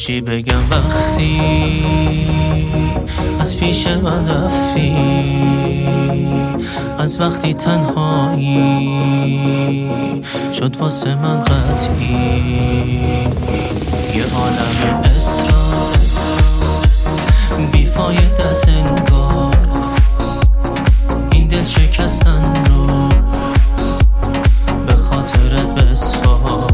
چی بگم وقتی از پیش من رفتی، از وقتی تنهایی شد واسه من قطعی. یه عالم اصرار بیفایده است انگار، این دل شکستن رو به خاطر بسوار.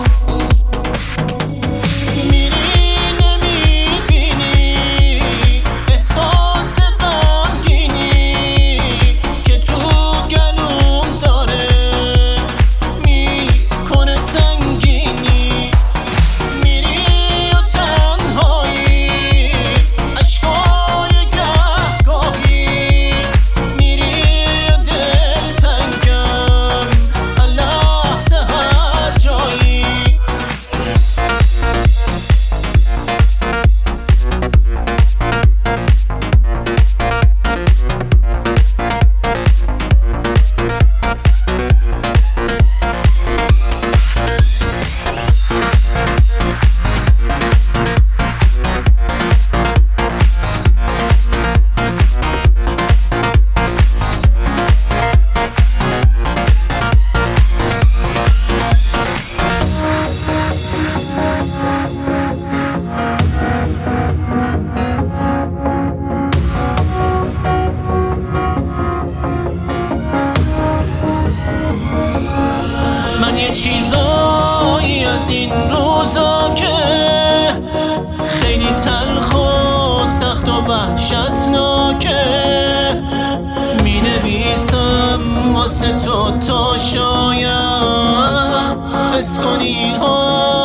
چیزایی از این روزا که خیلی تلخ و سخت و وحشتناکه، می نویسم واسه تو تا شاید حس کنی ها